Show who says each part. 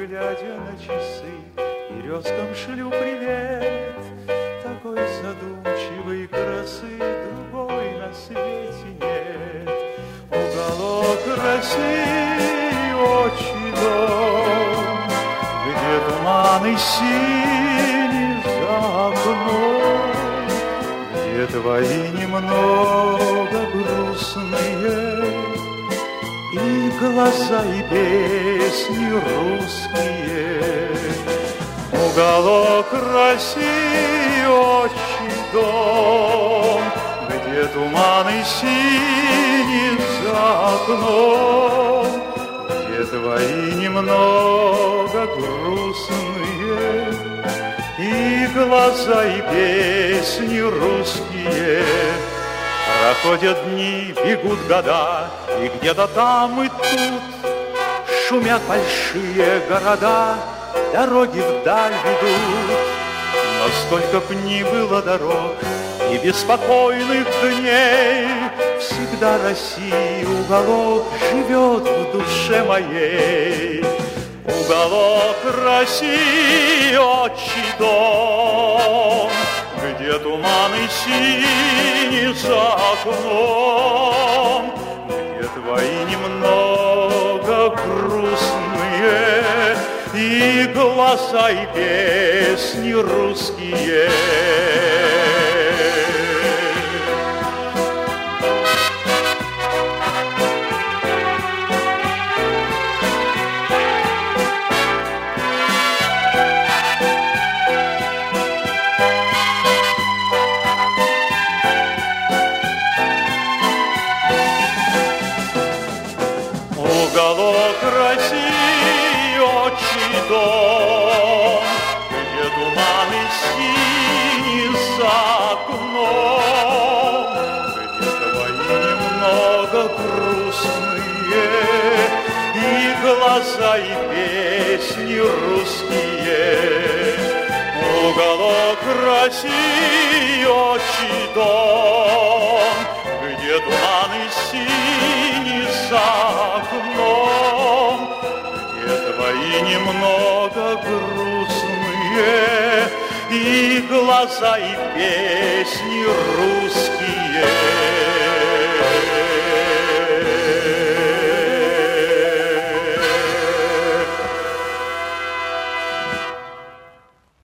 Speaker 1: глядя на часы, и резком шлю привет. Такой задумчивой красы другой на свете нет. Уголок России, отчий дом, где туманы синие за окном, где твои немного грустные и глаза, и песни русские. Уголок России, отчий дом, где туманы синие за окном, где твои немного грустные и глаза, и песни русские. Проходят дни, бегут года, и где-то там и тут шумят большие города, дороги вдаль ведут. Но сколько б ни было дорог и беспокойных дней, всегда России уголок живет в душе моей. Уголок России, отчий дом, где туманы синие за окном, где твои немного грустные и глаза, и песни русские. Уголок России, отчий дом, где туманы синие за окном, где твои немного грустные и глаза, и песни русские. Уголок России, отчий дом, где туманы синие за окном, где твои немного грустные и глаза, и песни русские.